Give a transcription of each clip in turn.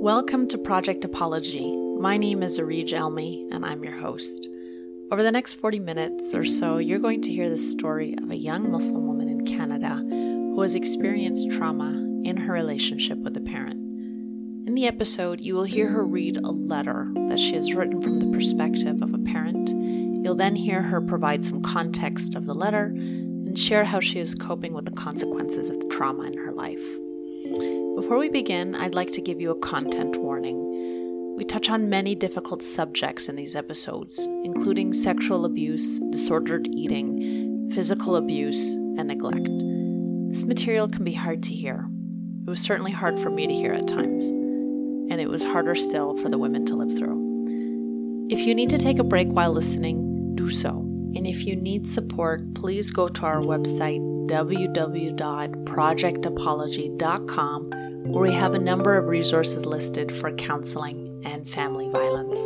Welcome to Project Apology. My name is Arij Elmi, and I'm your host. Over the next 40 minutes or so, you're going to hear the story of a young Muslim woman in Canada who has experienced trauma in her relationship with a parent. In the episode, you will hear her read a letter that she has written from the perspective of a parent. You'll then hear her provide some context of the letter and share how she is coping with the consequences of the trauma in her life. Before we begin, I'd like to give you a content warning. We touch on many difficult subjects in these episodes, including sexual abuse, disordered eating, physical abuse, and neglect. This material can be hard to hear. It was certainly hard for me to hear at times, and it was harder still for the women to live through. If you need to take a break while listening, do so. And if you need support, please go to our website, www.projectapology.com, where we have a number of resources listed for counseling and family violence.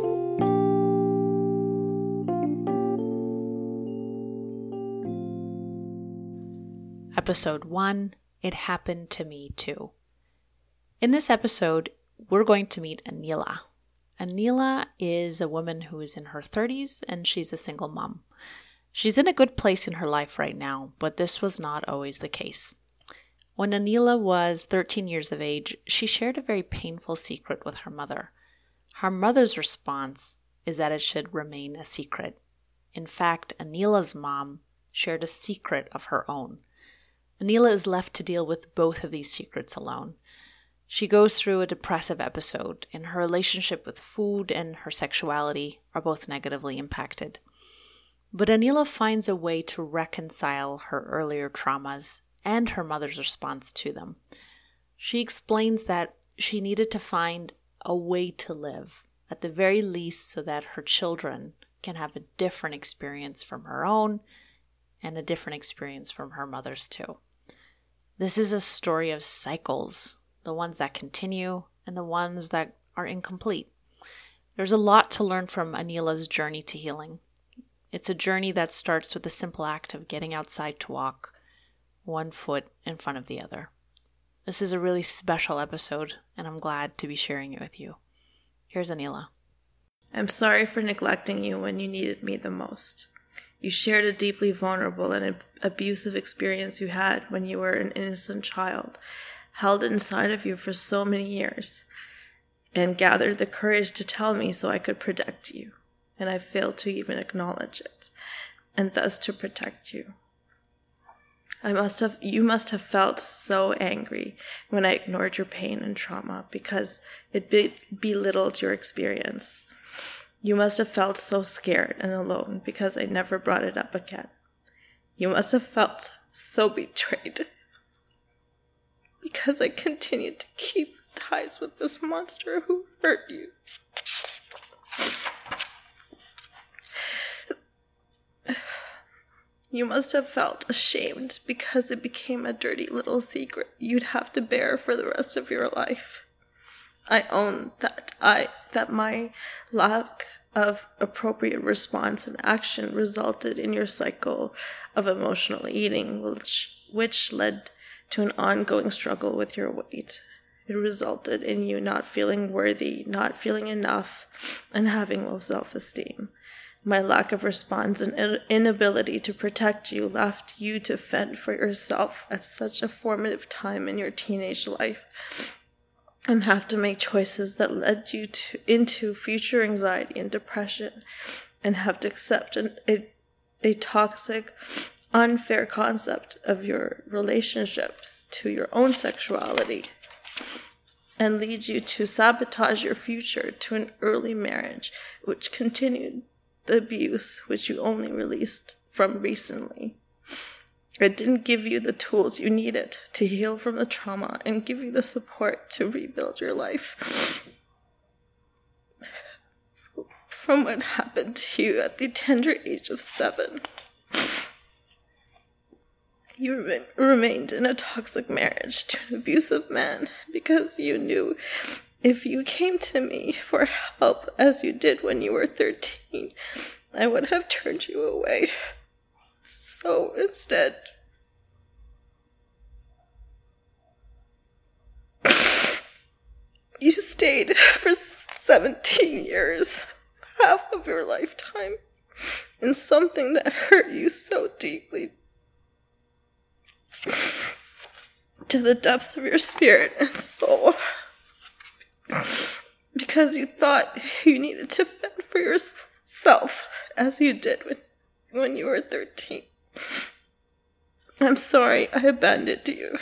Episode 1, It Happened to Me Too. In this episode, we're going to meet Anila. Anila is a woman who is in her 30s and she's a single mom. She's in a good place in her life right now, but this was not always the case. When Anila was 13 years of age, she shared a very painful secret with her mother. Her mother's response is that it should remain a secret. In fact, Anila's mom shared a secret of her own. Anila is left to deal with both of these secrets alone. She goes through a depressive episode, and her relationship with food and her sexuality are both negatively impacted. But Anila finds a way to reconcile her earlier traumas and her mother's response to them. She explains that she needed to find a way to live, at the very least so that her children can have a different experience from her own and a different experience from her mother's too. This is a story of cycles, the ones that continue and the ones that are incomplete. There's a lot to learn from Anila's journey to healing. It's a journey that starts with the simple act of getting outside to walk, one foot in front of the other. This is a really special episode, and I'm glad to be sharing it with you. Here's Anila. I'm sorry for neglecting you when you needed me the most. You shared a deeply vulnerable and abusive experience you had when you were an innocent child, held inside of you for so many years, and gathered the courage to tell me so I could protect you. And I failed to even acknowledge it, and thus to protect you. You must have felt so angry when I ignored your pain and trauma because it belittled your experience. You must have felt so scared and alone because I never brought it up again. You must have felt so betrayed because I continued to keep ties with this monster who hurt you. You must have felt ashamed because it became a dirty little secret you'd have to bear for the rest of your life. I own that my lack of appropriate response and action resulted in your cycle of emotional eating, which led to an ongoing struggle with your weight. It resulted in you not feeling worthy, not feeling enough, and having low self-esteem. My lack of response and inability to protect you left you to fend for yourself at such a formative time in your teenage life and have to make choices that led you into future anxiety and depression and have to accept a toxic, unfair concept of your relationship to your own sexuality and lead you to sabotage your future to an early marriage, which continued the abuse which you only released from recently. It didn't give you the tools you needed to heal from the trauma and give you the support to rebuild your life from what happened to you at the tender age of 7. You remained in a toxic marriage to an abusive man because you knew if you came to me for help as you did when you were 13, I would have turned you away. So instead, You stayed for 17 years, half of your lifetime, in something that hurt you so deeply, to the depths of your spirit and soul, because you thought you needed to fend for yourself, as you did when you were 13. I'm sorry I abandoned you.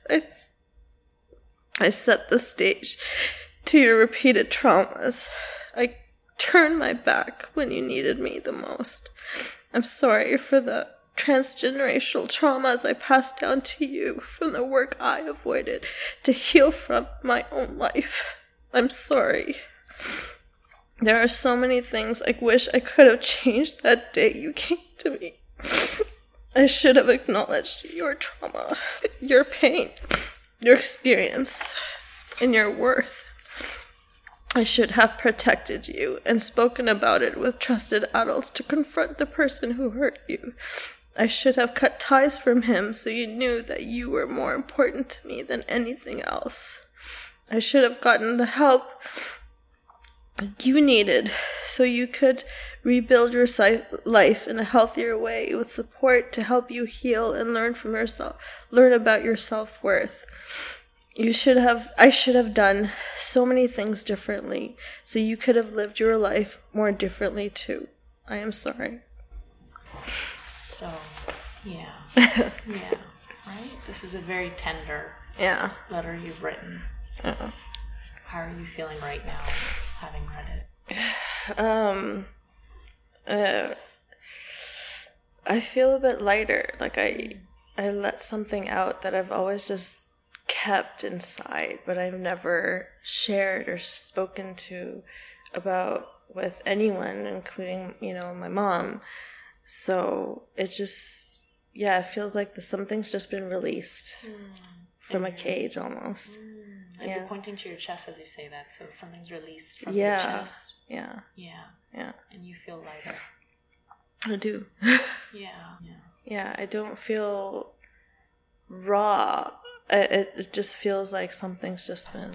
I set the stage to your repeated traumas. I turned my back when you needed me the most. I'm sorry for the transgenerational traumas I passed down to you from the work I avoided to heal from my own life. I'm sorry. There are so many things I wish I could have changed that day you came to me. I should have acknowledged your trauma, your pain, your experience, and your worth. I should have protected you and spoken about it with trusted adults to confront the person who hurt you. I should have cut ties from him so you knew that you were more important to me than anything else. I should have gotten the help you needed so you could rebuild your life in a healthier way with support to help you heal and learn about your self-worth. I should have done so many things differently so you could have lived your life more differently too. I am sorry. So, yeah. Yeah, right? This is a very tender letter you've written. How are you feeling right now, having read it? I feel a bit lighter. Like I let something out that I've always just kept inside, but I've never shared or spoken about with anyone, including, my mom. So it just, it feels like something's just been released from a cage almost. And you're pointing to your chest as you say that, so something's released from your chest. Yeah. And you feel lighter. I do. Yeah, I don't feel raw. It just feels like something's just been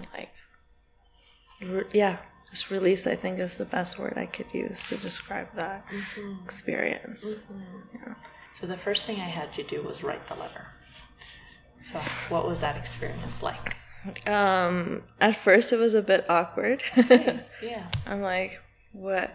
just release, I think, is the best word I could use to describe that experience. Yeah. So the first thing I had you do was write the letter. So what was that experience like? At first it was a bit awkward. Yeah. I'm like, what?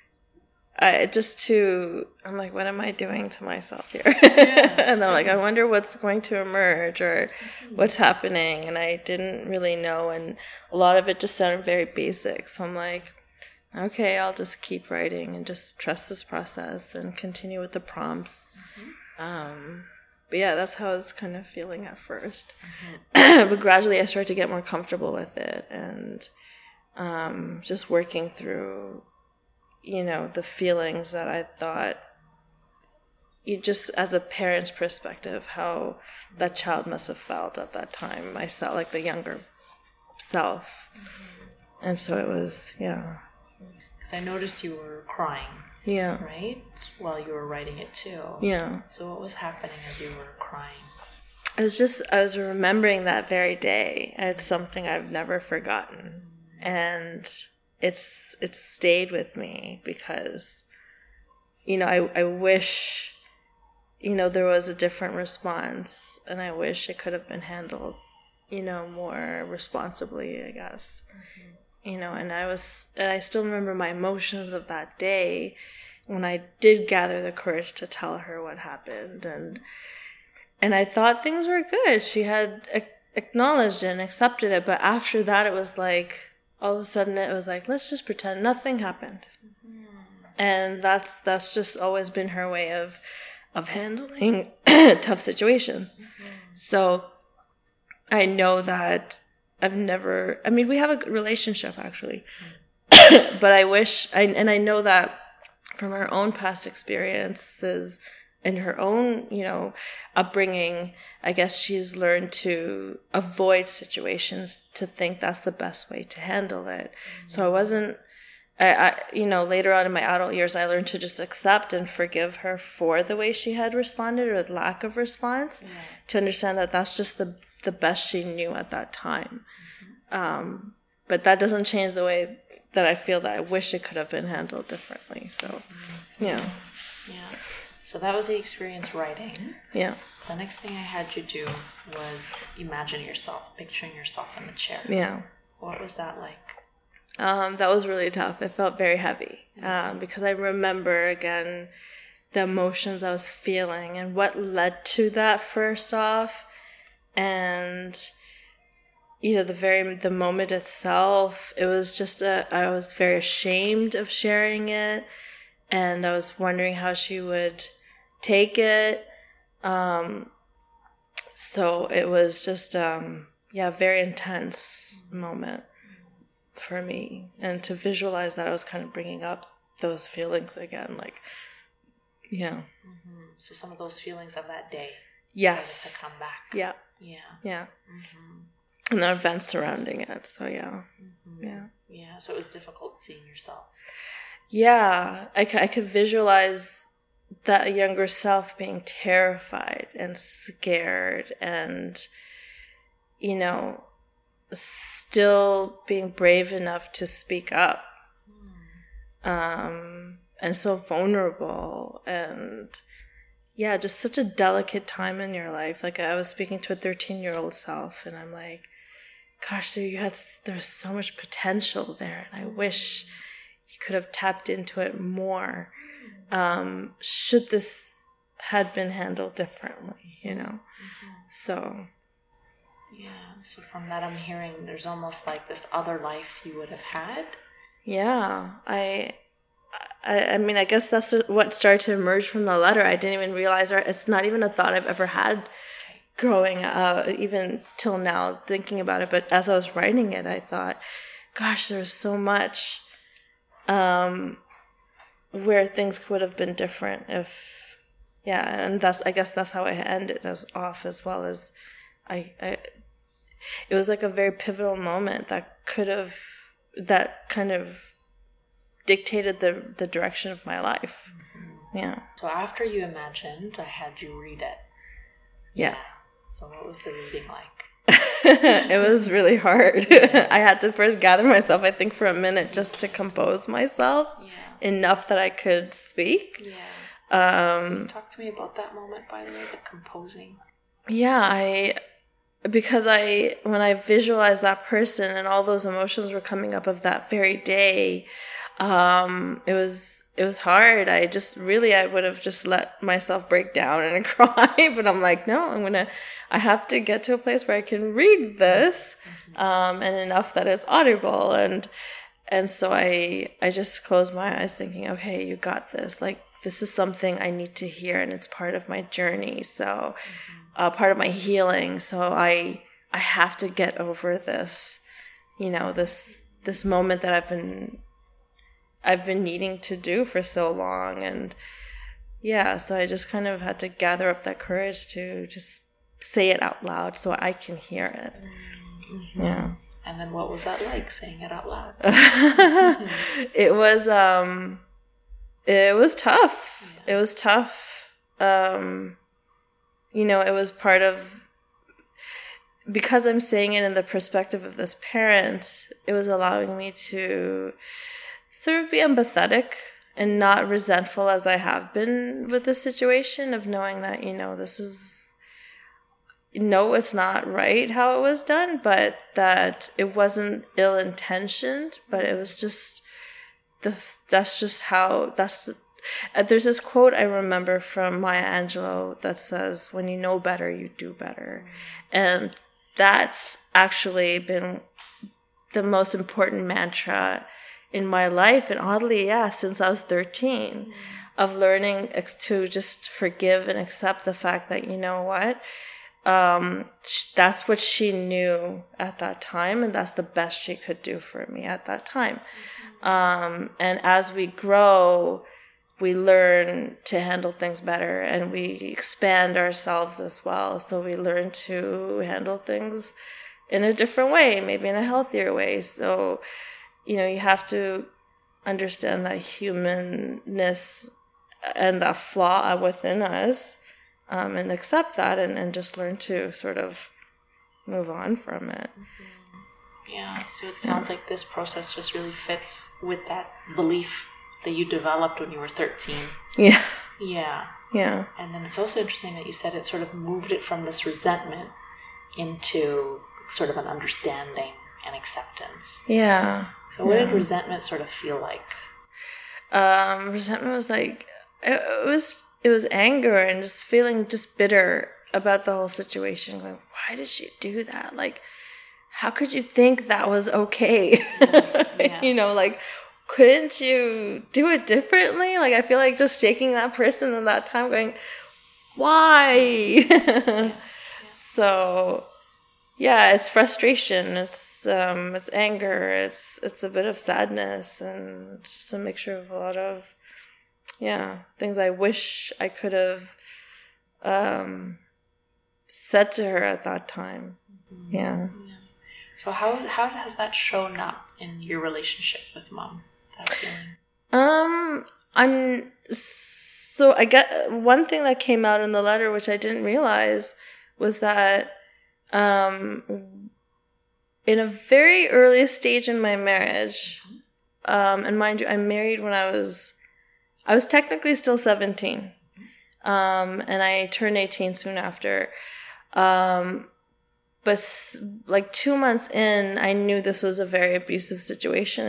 I'm like, what am I doing to myself here? And I'm like, I wonder what's going to emerge or what's happening. And I didn't really know. And a lot of it just sounded very basic. So I'm like, okay, I'll just keep writing and just trust this process and continue with the prompts. But yeah, that's how I was kind of feeling at first. But gradually I started to get more comfortable with it and just working through the feelings that I thought, just as a parent's perspective, how that child must have felt at that time, myself, like the younger self. And so it was, Because I noticed you were crying. Yeah. Right? While you were writing it too. Yeah. So what was happening as you were crying? I was remembering that very day. It's something I've never forgotten. And it's stayed with me because, I wish, there was a different response, and I wish it could have been handled, more responsibly, I guess. And I still remember my emotions of that day when I did gather the courage to tell her what happened. And I thought things were good. She had acknowledged it and accepted it. But after that, it was like, all of a sudden it was like, let's just pretend nothing happened. And that's just always been her way of handling tough situations. So I know that we have a relationship actually, but I know that from her own past experiences and her own, upbringing, I guess she's learned to avoid situations, to think that's the best way to handle it. So later on in my adult years, I learned to just accept and forgive her for the way she had responded or the lack of response, to understand that that's just the best she knew at that time. But that doesn't change the way that I feel that I wish it could have been handled differently. So, yeah. Yeah. So that was the experience writing. Yeah. The next thing I had you do was imagine yourself, picturing yourself in the chair. Yeah. What was that like? That was really tough. It felt very heavy because I remember, again, the emotions I was feeling and what led to that first off. And, you know, the moment itself, it was just I was very ashamed of sharing it. And I was wondering how she would take it. So it was just, a very intense moment for me. And to visualize that, I was kind of bringing up those feelings again, like, yeah. Mm-hmm. So some of those feelings of that day. Yes. To come back. Yeah. Yeah. Yeah. Mm-hmm. And the events surrounding it. So, yeah. Mm-hmm. Yeah. Yeah. So it was difficult seeing yourself. Yeah. I could visualize that younger self being terrified and scared and, you know, still being brave enough to speak up. And so vulnerable and, yeah, just such a delicate time in your life. Like, I was speaking to a 13-year-old self, and I'm like, gosh, there's so much potential there, and I wish you could have tapped into it more. Should this had been handled differently, you know? Mm-hmm. So. Yeah, so from that I'm hearing there's almost like this other life you would have had. Yeah, I mean, I guess that's what started to emerge from the letter. I didn't even realize, or it's not even a thought I've ever had growing up, even till now, thinking about it. But as I was writing it, I thought, gosh, there's so much where things would have been different if, and I guess that's how I ended as off, as well as it was like a very pivotal moment that kind of dictated the direction of my life. Mm-hmm. Yeah. So after you imagined, I had you read it. Yeah. So what was the reading like? It was really hard. I had to first gather myself, I think, for a minute just to compose myself enough that I could speak. Yeah. Can you talk to me about that moment, by the way, the composing? Yeah, when I visualized that person and all those emotions were coming up of that very day, it was hard. I would have just let myself break down and cry, but I'm like, no, I have to get to a place where I can read this, and enough that it's audible. And so I just closed my eyes thinking, okay, you got this. Like, this is something I need to hear, and it's part of my journey. So, part of my healing. So I have to get over this, you know, this moment that I've been needing to do for so long. And so I just kind of had to gather up that courage to just say it out loud so I can hear it. Mm-hmm. Yeah. And then what was that like, saying it out loud? It was tough. Yeah. It was tough. You know, it was part of, because I'm saying it in the perspective of this parent, it was allowing me to sort of be empathetic and not resentful as I have been with the situation, of knowing that, you know, it's not right how it was done, but that it wasn't ill-intentioned, but it was just, there's this quote I remember from Maya Angelou that says, when you know better, you do better. And that's actually been the most important mantra in my life, and oddly, since I was 13, of learning to just forgive and accept the fact that, you know what, that's what she knew at that time, and that's the best she could do for me at that time. And as we grow, we learn to handle things better, and we expand ourselves as well. So we learn to handle things in a different way, maybe in a healthier way. So, you know, you have to understand that humanness and that flaw within us, and accept that, and just learn to sort of move on from it. Yeah. So it sounds like this process just really fits with that belief that you developed when you were 13. Yeah. Yeah. Yeah. And then it's also interesting that you said it sort of moved it from this resentment into sort of an understanding and acceptance. Yeah. So what did resentment sort of feel like? Resentment was like, it was anger and just feeling just bitter about the whole situation. Going, why did she do that? Like, how could you think that was okay? Yeah. You know, like, couldn't you do it differently? Like, I feel like just shaking that person in that time going, why? Yeah. So, yeah, it's frustration. It's anger. It's a bit of sadness and just a mixture of a lot of, things I wish I could have said to her at that time. Mm-hmm. Yeah. So how has that shown up in your relationship with Mom? That feeling. I get one thing that came out in the letter, which I didn't realize, was that in a very early stage in my marriage, and mind you, I married when I was technically still 17, and I turned 18 soon after. But like 2 months in, I knew this was a very abusive situation,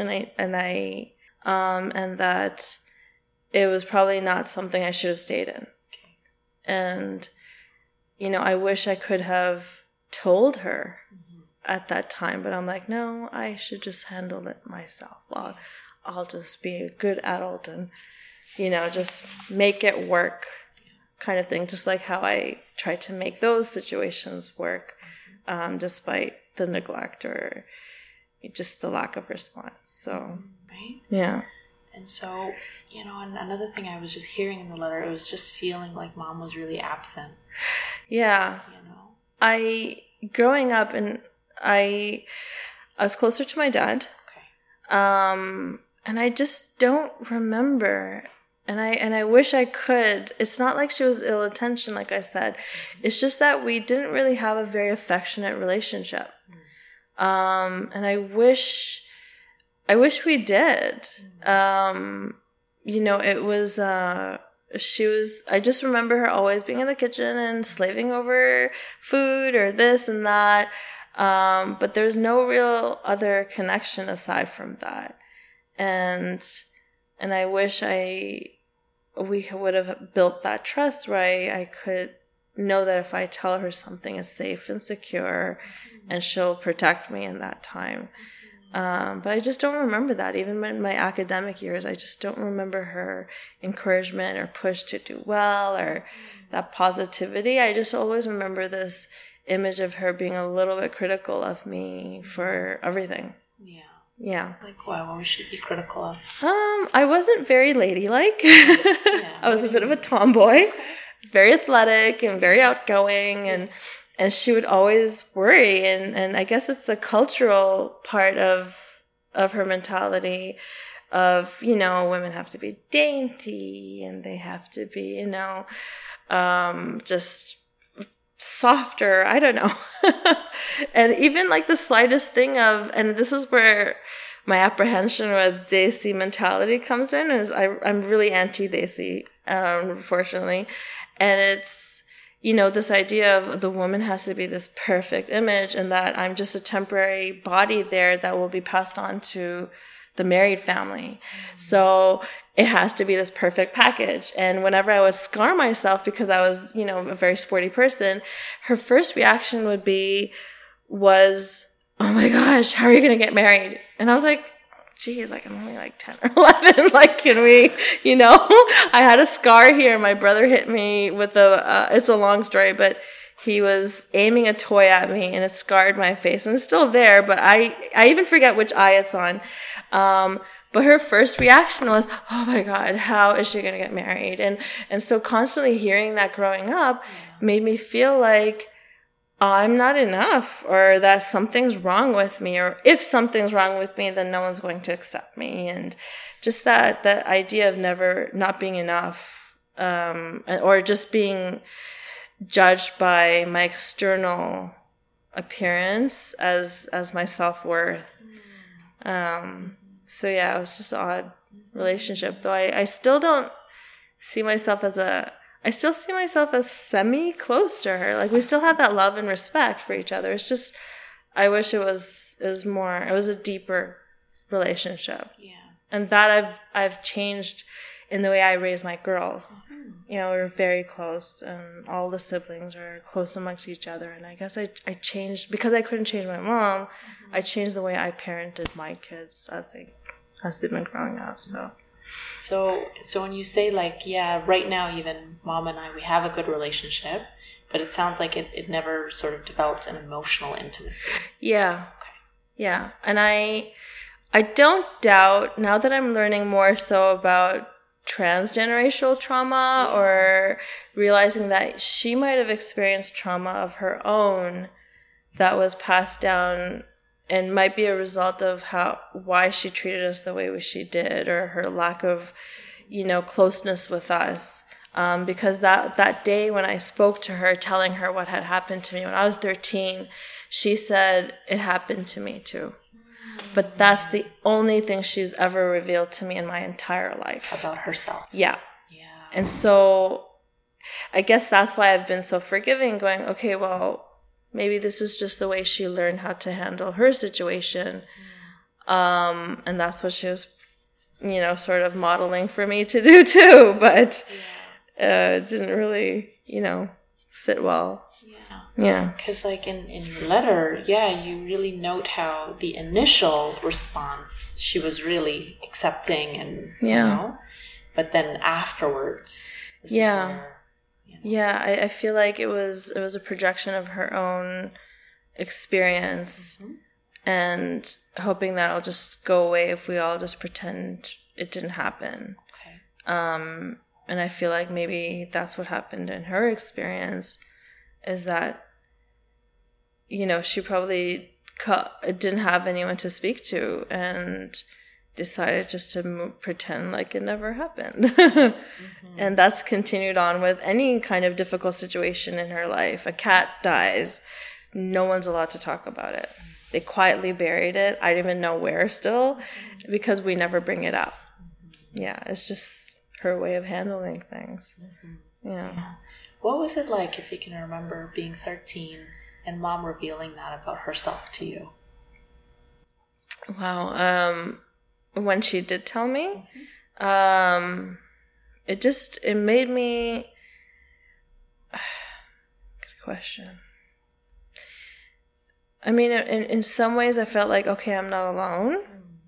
and that it was probably not something I should have stayed in. Okay. And, you know, I wish I could have told her at that time, but I'm like, no, I should just handle it myself. I'll just be a good adult and, you know, just make it work kind of thing. Just like how I tried to make those situations work, despite the neglect or just the lack of response. So, right. Yeah. And so, you know, and another thing I was just hearing in the letter, it was just feeling like Mom was really absent. Yeah. You know, growing up, and I was closer to my dad. Okay. And I just don't remember. And I wish I could. It's not like she was ill-intentioned, like I said. Mm-hmm. It's just that we didn't really have a very affectionate relationship. Mm-hmm. And I wish we did. Mm-hmm. You know, it was, I just remember her always being in the kitchen and slaving over food or this and that. But there's no real other connection aside from that. And I wish we would have built that trust where I could know that if I tell her something is safe and secure, mm-hmm. and she'll protect me in that time. Mm-hmm. But I just don't remember that. Even in my academic years, I just don't remember her encouragement or push to do well or mm-hmm. that positivity. I just always remember this image of her being a little bit critical of me for everything. Yeah. Yeah. Like what would she be critical of? I wasn't very ladylike. Yeah, I was a bit of a tomboy, very athletic and very outgoing, and she would always worry, and I guess it's the cultural part of her mentality of, you know, women have to be dainty and they have to be, you know, just softer, I don't know. And even like the slightest thing of, and this is where my apprehension with Desi mentality comes in, is I'm really anti-Desi, unfortunately. And it's, you know, this idea of the woman has to be this perfect image and that I'm just a temporary body there that will be passed on to the married family. Mm-hmm. So it has to be this perfect package. And whenever I would scar myself because I was, you know, a very sporty person, her first reaction was, oh my gosh, how are you going to get married? And I was like, geez, like I'm only like 10 or 11. Like, can we, you know, I had a scar here. My brother hit me with it's a long story, but he was aiming a toy at me and it scarred my face, and it's still there, but I even forget which eye it's on. But her first reaction was, oh my God, how is she going to get married? And so constantly hearing that growing up made me feel like I'm not enough, or that something's wrong with me, or if something's wrong with me, then no one's going to accept me. And just that idea of never not being enough, or just being judged by my external appearance as my self-worth. So yeah, it was just an odd relationship. Though I still don't see myself I still see myself as semi-close to her. Like, we still have that love and respect for each other. It's just, I wish it was a deeper relationship. Yeah. And that I've changed in the way I raise my girls. You know, we're very close, and all the siblings are close amongst each other. And I guess I changed, because I couldn't change my mom, I changed the way I parented my kids as they've been growing up. So when you say, like, yeah, right now even Mom and I, we have a good relationship, but it sounds like it never sort of developed an emotional intimacy. Yeah. Okay. Yeah. And I don't doubt, now that I'm learning more so about transgenerational trauma, or realizing that she might have experienced trauma of her own that was passed down and might be a result of why she treated us the way she did, or her lack of, closeness with us. Because that day when I spoke to her, telling her what had happened to me when I was 13, she said, it happened to me too. But that's the only thing she's ever revealed to me in my entire life. About herself. Yeah. Yeah. And so I guess that's why I've been so forgiving, going, okay, well, maybe this is just the way she learned how to handle her situation. And that's what she was, sort of modeling for me to do too. But it didn't really, sit well. Yeah. Because, like, in your letter, you really note how the initial response, she was really accepting and, but then afterwards. I feel like it was a projection of her own experience, and hoping that it'll just go away if we all just pretend it didn't happen. Okay. And I feel like maybe that's what happened in her experience, is that, she probably didn't have anyone to speak to, and decided just to pretend like it never happened. And that's continued on with any kind of difficult situation in her life. A cat dies, no one's allowed to talk about it. They quietly buried it. I don't even know where still, because we never bring it up. Yeah, it's just her way of handling things. Yeah. What was it like, if you can remember, being 13 and Mom revealing that about herself to you? Wow. When she did tell me, it made me, good question. I mean, in some ways I felt like, okay, I'm not alone.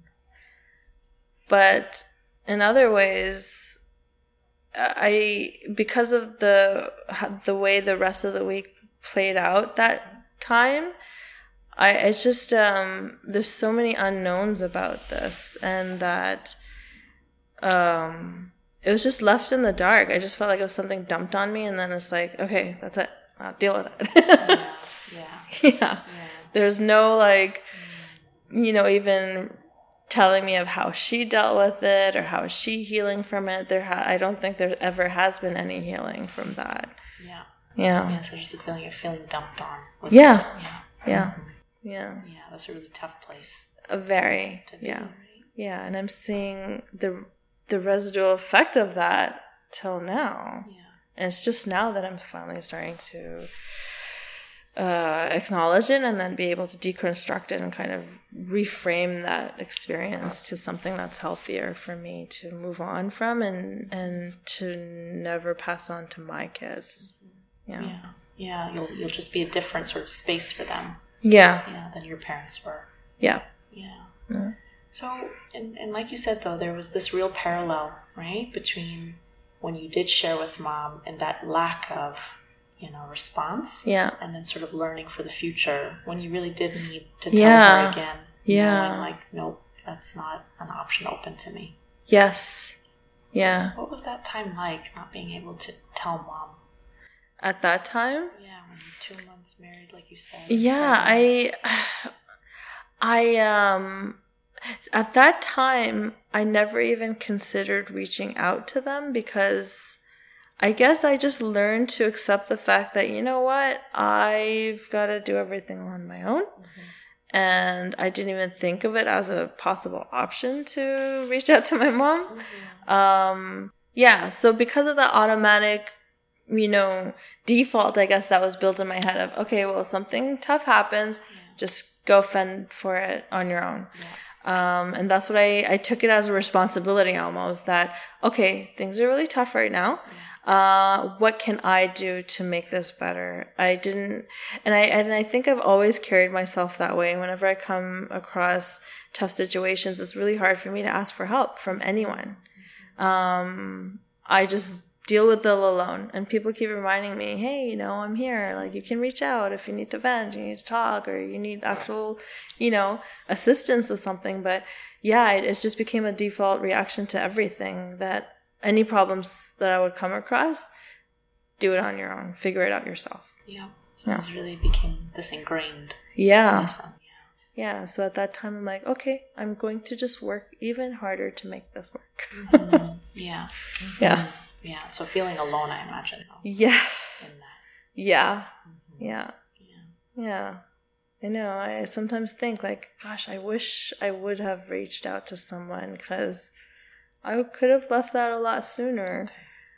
But in other ways, because of the way the rest of the week played out that time, it's just, there's so many unknowns about this, and that it was just left in the dark. I just felt like it was something dumped on me, and then it's like, okay, that's it. I'll deal with it. Yeah. There's no, like, even telling me of how she dealt with it, or how is she healing from it. I don't think there ever has been any healing from that. Yeah. So just a feeling of feeling dumped on. Yeah. Yeah, that's a really tough place. Very. To be, right? Yeah, and I'm seeing the residual effect of that till now. Yeah. And it's just now that I'm finally starting to acknowledge it, and then be able to deconstruct it and kind of reframe that experience to something that's healthier for me to move on from, and to never pass on to my kids. Yeah. You'll just be a different sort of space for them. Yeah, than your parents were. Yeah. So, and like you said, though, there was this real parallel, right, between when you did share with Mom and that lack of, response. Yeah. And then sort of learning for the future when you really did need to tell her again. Knowing, like, nope, that's not an option open to me. Yes. Yeah. What was that time like, not being able to tell Mom? At that time? Yeah, when you're 2 months married, like you said. Yeah, I at that time, I never even considered reaching out to them, because I guess I just learned to accept the fact that, you know what, I've got to do everything on my own. And I didn't even think of it as a possible option to reach out to my mom. So because of that automatic, default, I guess, that was built in my head of, okay, well, something tough happens, just go fend for it on your own. And that's what I took it as a responsibility almost, that, okay, things are really tough right now. What can I do to make this better? I think I've always carried myself that way. Whenever I come across tough situations, it's really hard for me to ask for help from anyone. I just deal with it alone, and people keep reminding me, hey, I'm here. Like, you can reach out if you need to vent, you need to talk, or you need actual, assistance with something. But yeah, it just became a default reaction to everything, that any problems that I would come across, do it on your own, figure it out yourself. Yeah. So it really became this ingrained lesson. Yeah. So at that time, I'm like, okay, I'm going to just work even harder to make this work. Yeah. Yeah. Yeah. So feeling alone, I imagine. Yeah. In that. Yeah. Yeah. Yeah. I know. I sometimes think like, gosh, I wish I would have reached out to someone, because I could have left that a lot sooner.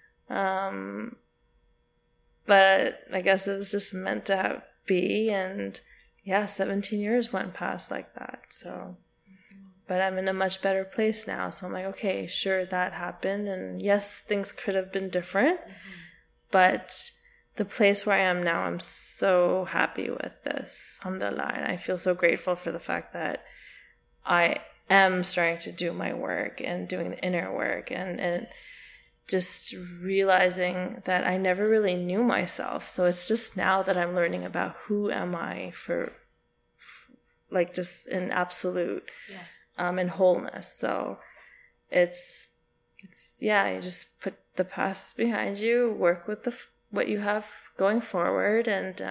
But I guess it was just meant to be. And 17 years went past like that. So, but I'm in a much better place now. So I'm like, okay, sure, that happened. And yes, things could have been different. But the place where I am now, I'm so happy with this. Alhamdulillah. And I feel so grateful for the fact that I am starting to do my work and doing the inner work, and just realizing that I never really knew myself. So it's just now that I'm learning about who am I for like just in absolute and wholeness. So it's you just put the past behind you, work with what you have going forward, and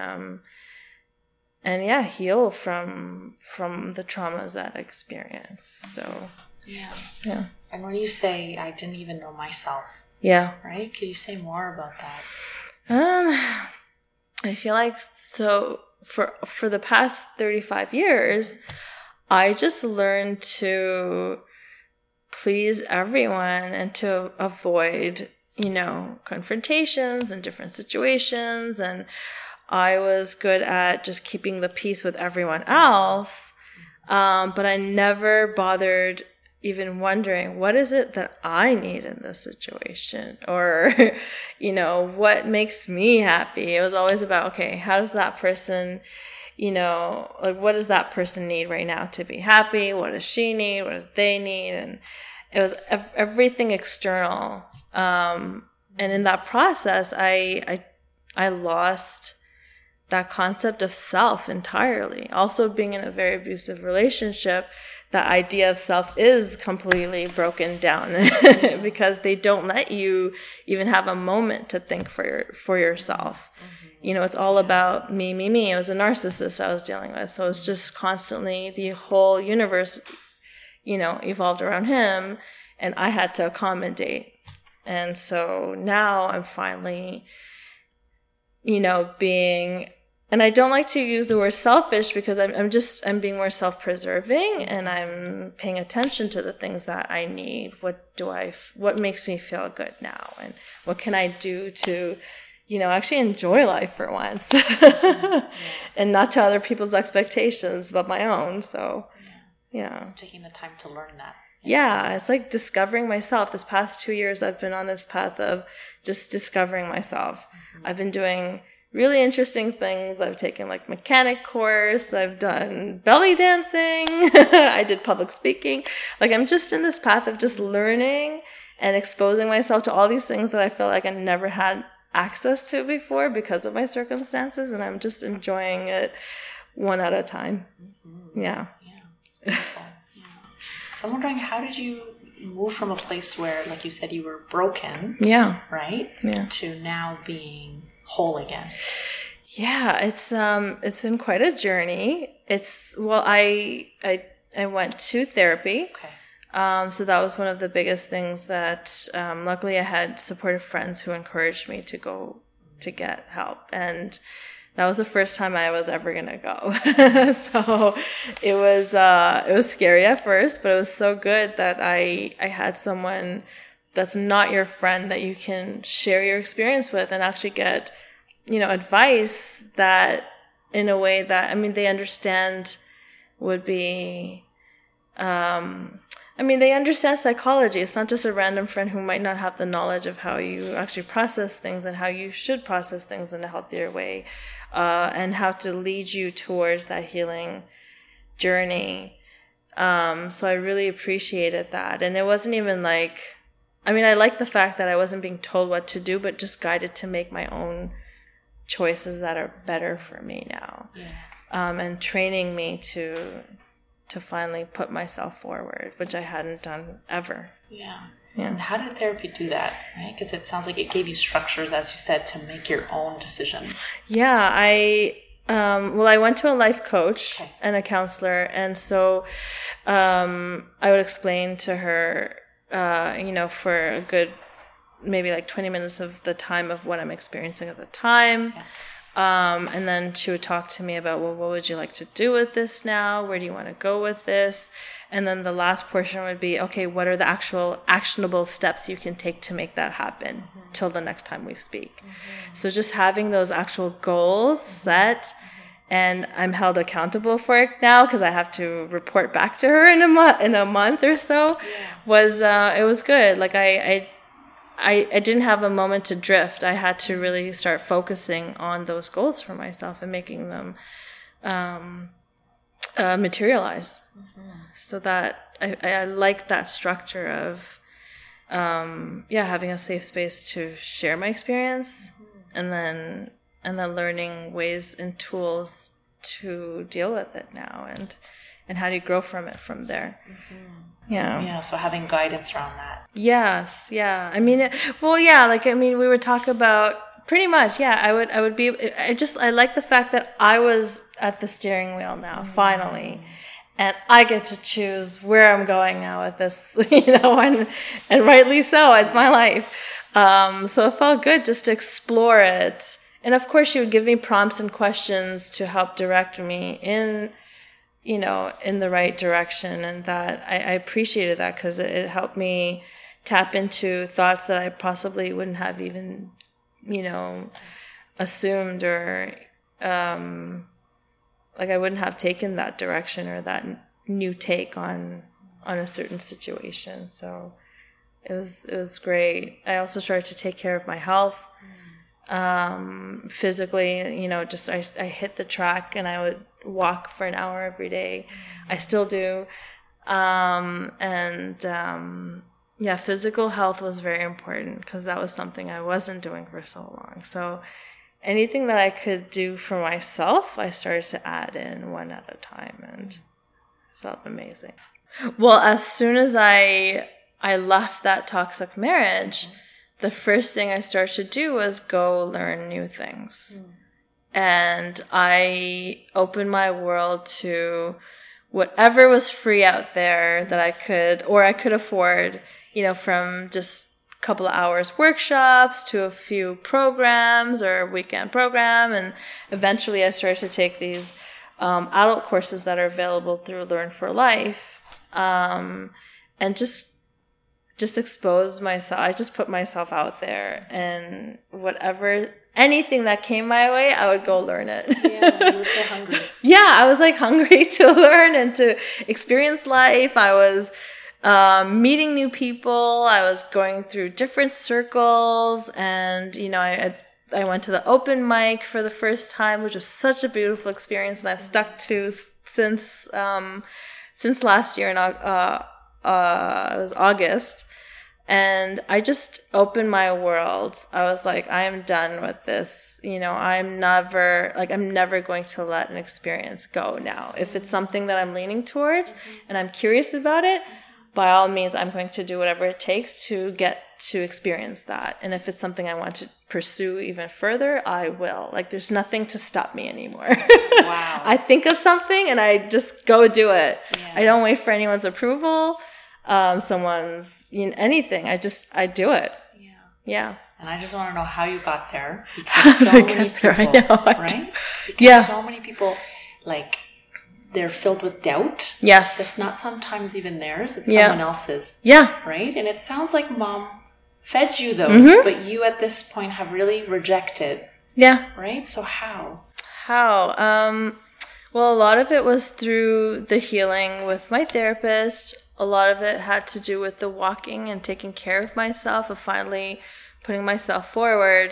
heal from the traumas that I experienced. So yeah. And when you say I didn't even know myself, right? Could you say more about that? I feel like so for the past 35 years, I just learned to please everyone and to avoid, confrontations and different situations. And I was good at just keeping the peace with everyone else. But I never bothered even wondering, what is it that I need in this situation? Or, what makes me happy? It was always about, okay, how does that person, what does that person need right now to be happy? What does she need? What does they need? And it was everything external. And in that process, I lost that concept of self entirely. Also, being in a very abusive relationship, the idea of self is completely broken down because they don't let you even have a moment to think for yourself. It's all about me. It was a narcissist I was dealing with. So it's just constantly the whole universe, evolved around him, and I had to accommodate. And so now I'm finally, being, and I don't like to use the word selfish, because I'm being more self-preserving, and I'm paying attention to the things that I need. What makes me feel good now, and what can I do to, actually enjoy life for once, and not to other people's expectations, but my own. So, So taking the time to learn that. It's like discovering myself. This past 2 years, I've been on this path of just discovering myself. I've been doing really interesting things. I've taken like mechanic course. I've done belly dancing. I did public speaking. Like, I'm just in this path of just learning and exposing myself to all these things that I feel like I never had access to before because of my circumstances. And I'm just enjoying it one at a time. Yeah. It's beautiful. So I'm wondering, how did you move from a place where, like you said, you were broken, right, to now being whole again? It's been quite a journey. I went to therapy. So that was one of the biggest things that luckily I had supportive friends who encouraged me to go to get help. And that was the first time I was ever going to go. So it was scary at first, but it was so good that I had someone that's not your friend that you can share your experience with and actually get, advice that in a way that, they understand would be, they understand psychology. It's not just a random friend who might not have the knowledge of how you actually process things and how you should process things in a healthier way, and how to lead you towards that healing journey. So I really appreciated that. And it wasn't even like, I like the fact that I wasn't being told what to do, but just guided to make my own choices that are better for me now. Yeah. And training me to finally put myself forward, which I hadn't done ever. Yeah. Yeah. And how did therapy do that, right? Because it sounds like it gave you structures, as you said, to make your own decisions. Yeah, I went to a life coach and a counselor. And so I would explain to her, for a good maybe like 20 minutes of the time of what I'm experiencing at the time. Yeah. And then she would talk to me about, well, what would you like to do with this now? Where do you want to go with this? And then the last portion would be, okay, what are the actual actionable steps you can take to make that happen till the next time we speak? So just having those actual goals set, and I'm held accountable for it now because I have to report back to her in a month or so. Yeah. It was good. Like I didn't have a moment to drift. I had to really start focusing on those goals for myself and making them materialize. So that I like that structure of having a safe space to share my experience, and then learning ways and tools to deal with it now, and how do you grow from it from there. Yeah, so having guidance around that. Yes, yeah. We would talk about pretty much, I would be, I like the fact that I was at the steering wheel now, finally. And I get to choose where I'm going now with this, and rightly so, it's my life. So it felt good just to explore it. And of course she would give me prompts and questions to help direct me in the right direction. And that I appreciated that because it helped me tap into thoughts that I possibly wouldn't have even, assumed, or, I wouldn't have taken that direction or that new take on a certain situation. So it was great. I also started to take care of my health. Physically, I hit the track and I would walk for an hour every day. I still do. Physical health was very important because that was something I wasn't doing for so long. So anything that I could do for myself, I started to add in one at a time, and felt amazing. Well, as soon as I left that toxic marriage, the first thing I started to do was go learn new things. And I opened my world to whatever was free out there that I could afford, from just a couple of hours workshops to a few programs or a weekend program. And eventually I started to take these adult courses that are available through Learn for Life, and just expose myself. I just put myself out there, and anything that came my way, I would go learn it. Yeah, you were so hungry. Yeah, I was hungry to learn and to experience life. I was meeting new people. I was going through different circles, and I went to the open mic for the first time, which was such a beautiful experience, and I've stuck to since last year. It was August. And I just opened my world. I was like, I am done with this. I'm never going to let an experience go now. If it's something that I'm leaning towards and I'm curious about it, by all means, I'm going to do whatever it takes to get to experience that. And if it's something I want to pursue even further, I will. There's nothing to stop me anymore. Wow. I think of something and I just go do it. Yeah. I don't wait for anyone's approval. someone's, anything. I do it. Yeah. And I just want to know how you got there, because so many people, right? Because so many people, like, they're filled with doubt. Yes. It's not sometimes even theirs. It's someone else's. Yeah. Right? And it sounds like mom fed you those, but you at this point have really rejected. Yeah. Right? So how? Well, a lot of it was through the healing with my therapist. A lot of it had to do with the walking and taking care of myself, of finally putting myself forward.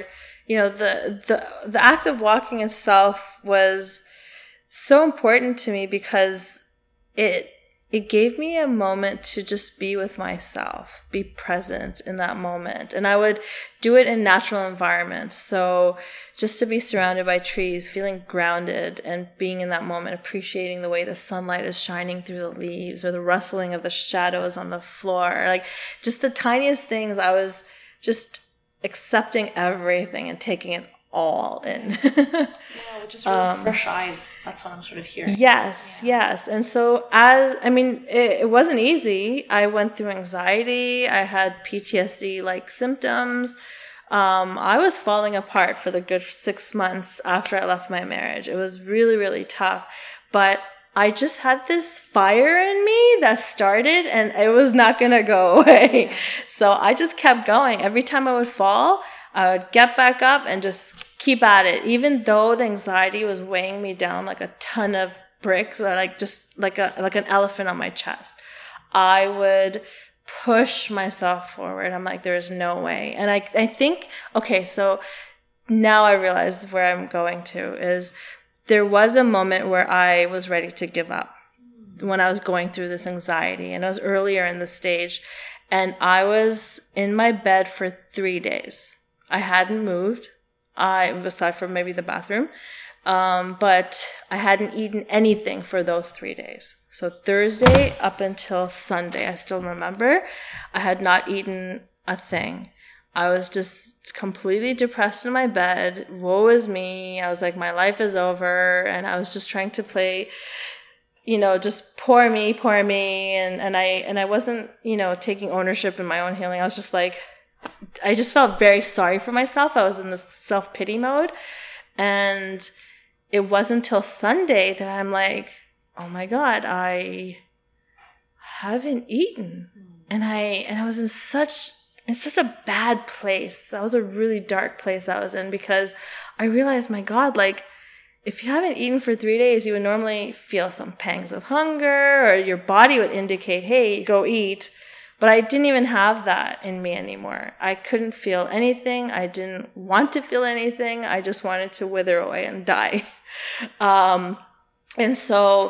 The act of walking itself was so important to me because it gave me a moment to just be with myself, be present in that moment. And I would do it in natural environments. So just to be surrounded by trees, feeling grounded and being in that moment, appreciating the way the sunlight is shining through the leaves or the rustling of the shadows on the floor, like just the tiniest things. I was just accepting everything and taking it all in. Just really fresh eyes. That's what I'm sort of hearing. Yes. And so it wasn't easy. I went through anxiety. I had PTSD-like symptoms. I was falling apart for the good 6 months after I left my marriage. It was really, really tough. But I just had this fire in me that started and it was not going to go away. So I just kept going. Every time I would fall, I would get back up and just keep at it. Even though the anxiety was weighing me down like a ton of bricks or like an elephant on my chest, I would push myself forward. I'm like, there is no way. And I think, okay, so now I realize where I'm going to is there was a moment where I was ready to give up when I was going through this anxiety, and I was earlier in the stage, and I was in my bed for 3 days. I hadn't moved, aside from maybe the bathroom, but I hadn't eaten anything for those 3 days. So Thursday up until Sunday, I still remember, I had not eaten a thing. I was just completely depressed in my bed. Woe is me. I was like, my life is over. And I was just trying to play, just poor me. And I wasn't, taking ownership in my own healing. I was just like, I just felt very sorry for myself. I was in this self-pity mode. And it wasn't until Sunday that I'm like, oh my God, I haven't eaten. And I was in such a bad place. That was a really dark place I was in, because I realized, my God, like, if you haven't eaten for 3 days, you would normally feel some pangs of hunger, or your body would indicate, hey, go eat. But I didn't even have that in me anymore. I couldn't feel anything. I didn't want to feel anything. I just wanted to wither away and die. And so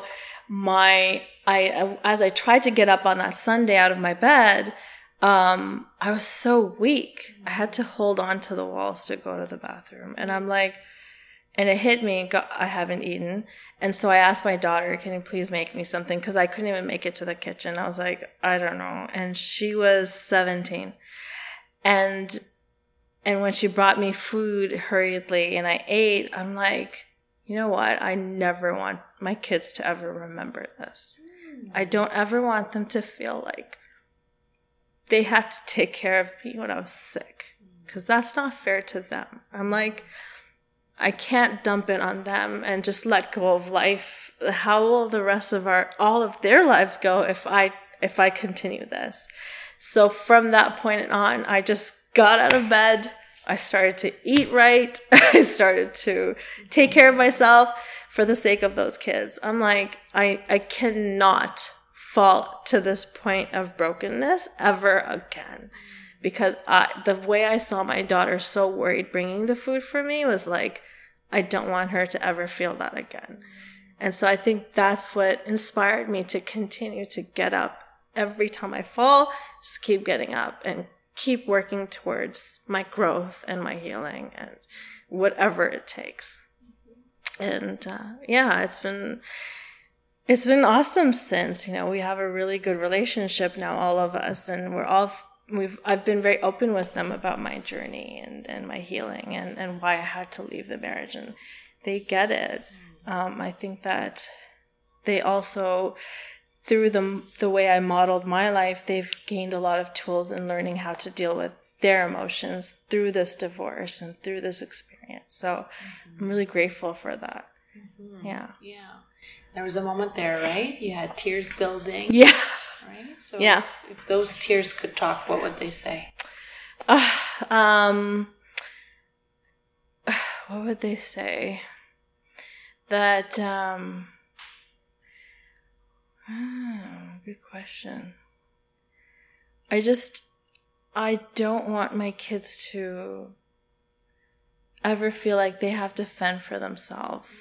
as I tried to get up on that Sunday out of my bed, I was so weak. I had to hold on to the walls to go to the bathroom. And I'm like, and it hit me, I haven't eaten. And so I asked my daughter, can you please make me something? Because I couldn't even make it to the kitchen. I was like, I don't know. And she was 17. And when she brought me food hurriedly and I ate, I'm like, you know what? I never want my kids to ever remember this. I don't ever want them to feel like they had to take care of me when I was sick, because that's not fair to them. I'm like, I can't dump it on them and just let go of life. How will the rest of all of their lives go if I continue this? So from that point on, I just got out of bed. I started to eat right. I started to take care of myself for the sake of those kids. I'm like, I cannot fall to this point of brokenness ever again. Because the way I saw my daughter so worried bringing the food for me was like, I don't want her to ever feel that again. And so I think that's what inspired me to continue to get up every time I fall, just keep getting up and keep working towards my growth and my healing and whatever it takes. And it's been awesome since, we have a really good relationship now, all of us, and I've been very open with them about my journey and my healing and why I had to leave the marriage, and they get it. I think that they also through the way I modeled my life, they've gained a lot of tools in learning how to deal with their emotions through this divorce and through this experience. So I'm really grateful for that. Yeah. There was a moment there, right? You had tears building. Yeah. Right? So if those tears could talk, what would they say? What would they say? That, good question. I don't want my kids to ever feel like they have to fend for themselves.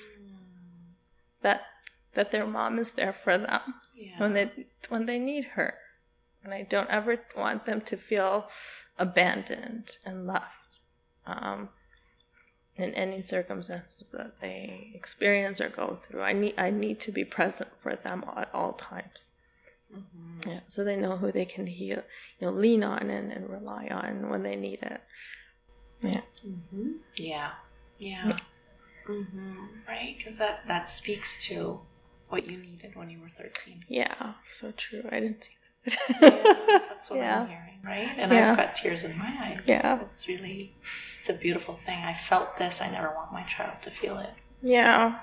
That their mom is there for them when they need her. And I don't ever want them to feel abandoned and left in any circumstances that they experience or go through. I need to be present for them at all times. Yeah, so they know who they can lean on and rely on when they need it. Right, because that speaks to what you needed when you were 13. Yeah, so true. I didn't see that. That's what I'm hearing, right? And I've got tears in my eyes. Yeah, it's a beautiful thing. I felt this. I never want my child to feel it. Yeah.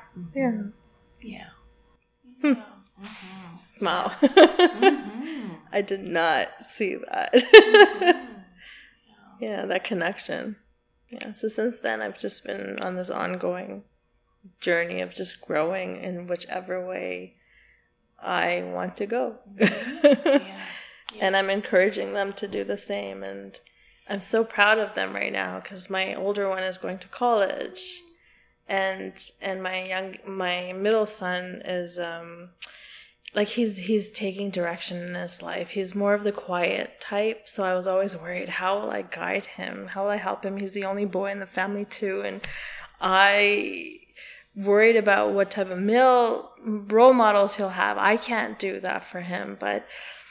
Wow. I did not see that. That connection. So since then, I've just been on this ongoing journey of just growing in whichever way I want to go. And I'm encouraging them to do the same. And I'm so proud of them right now because my older one is going to college. And my middle son is he's taking direction in his life. He's more of the quiet type, so I was always worried, how will I guide him? How will I help him? He's the only boy in the family too, and I worried about what type of male role models he'll have. I can't do that for him, but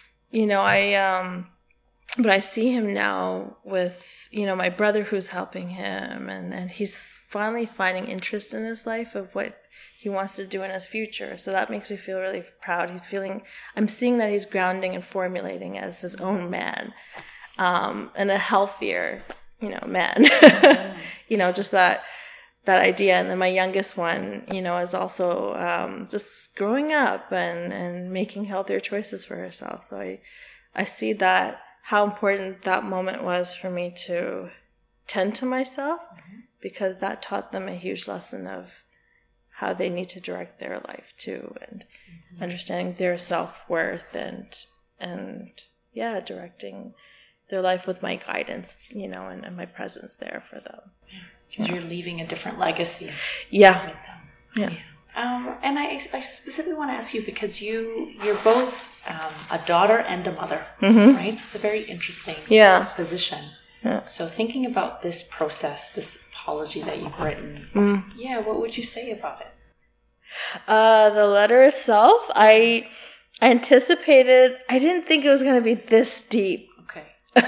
I see him now with my brother who's helping him, and he's finally finding interest in his life of what he wants to do in his future. So that makes me feel really proud. I'm seeing that he's grounding and formulating as his own man, and a healthier, man. Just that idea. And then my youngest one, is also just growing up and making healthier choices for herself. So I see that how important that moment was for me to tend to myself, because that taught them a huge lesson of how they need to direct their life too, and understanding their self-worth and directing their life with my guidance, and my presence there for them. Because you're leaving a different legacy. Yeah. With them. And I specifically want to ask you, because you're both a daughter and a mother, right? So it's a very interesting position. Yeah. So thinking about this process, this apology that you've written, what would you say about it? The letter itself, I didn't think it was going to be this deep. Okay.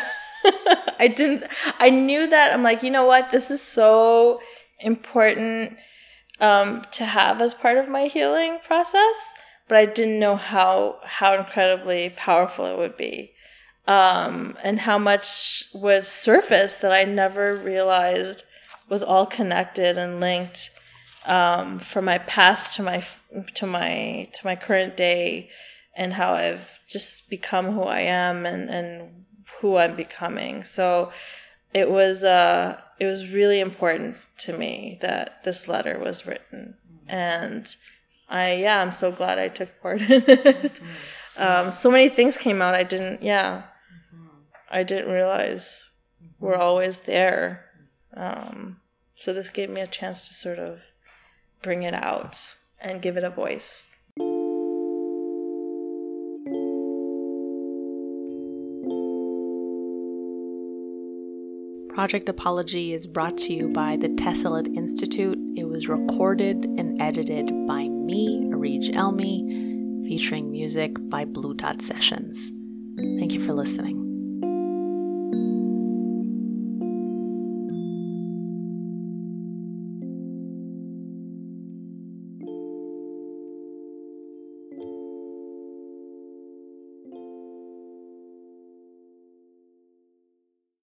I knew that. I'm like, you know what? This is so important to have as part of my healing process, but I didn't know how incredibly powerful it would be. And how much would surface that I never realized was all connected and linked, from my past to my current day, and how I've just become who I am and who I'm becoming. So it was really important to me that this letter was written, and I'm so glad I took part in it. So many things came out I didn't realize were always there. So this gave me a chance to sort of bring it out and give it a voice. Project Apology is brought to you by the Tessellate Institute. It was recorded and edited by me, Areej Elmi, featuring music by Blue Dot Sessions. Thank you for listening.